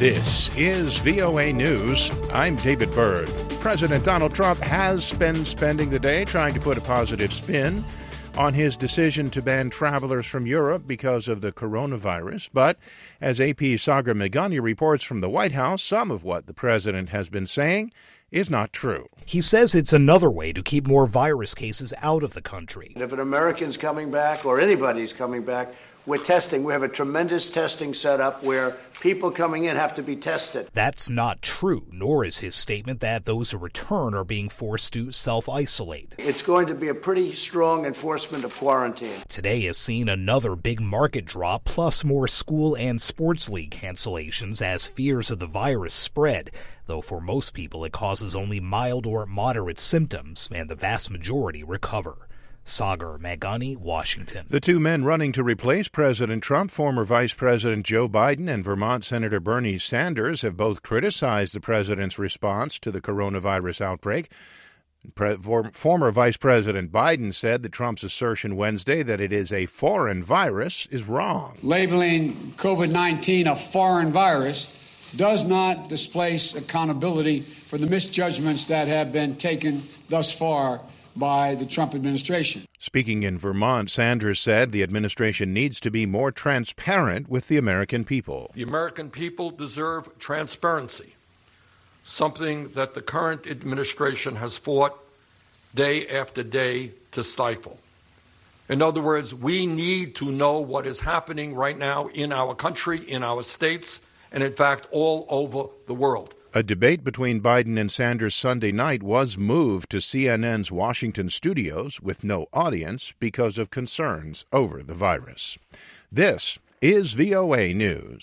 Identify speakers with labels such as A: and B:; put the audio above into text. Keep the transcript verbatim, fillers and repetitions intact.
A: This is V O A News. I'm David Byrd. President Donald Trump has been spending the day trying to put a positive spin on his decision to ban travelers from Europe because of the coronavirus. But as A P's Sagar Meghani reports from the White House, some of what the president has been saying is not true.
B: He says it's another way to keep more virus cases out of the country.
C: If an American's coming back or anybody's coming back, we're testing. We have a tremendous testing setup where people coming in have to be tested.
B: That's not true, nor is his statement that those who return are being forced to self-isolate.
C: It's going to be a pretty strong enforcement of quarantine.
B: Today has seen another big market drop, plus more school and sports league cancellations as fears of the virus spread, though for most people it causes only mild or moderate symptoms, and the vast majority recover. Sagar Meghani, Washington.
A: The two men running to replace President Trump, former Vice President Joe Biden and Vermont Senator Bernie Sanders, have both criticized the president's response to the coronavirus outbreak. Pre- for, former Vice President Biden said that Trump's assertion Wednesday that it is a foreign virus is wrong.
D: Labeling COVID nineteen a foreign virus does not displace accountability for the misjudgments that have been taken thus far by the Trump administration.
A: Speaking in Vermont, Sanders said the administration needs to be more transparent with the American people.
E: The American people deserve transparency, something that the current administration has fought day after day to stifle. In other words, we need to know what is happening right now in our country, in our states, and in fact, all over the world.
A: A debate between Biden and Sanders Sunday night was moved to C N N's Washington studios with no audience because of concerns over the virus. This is V O A News.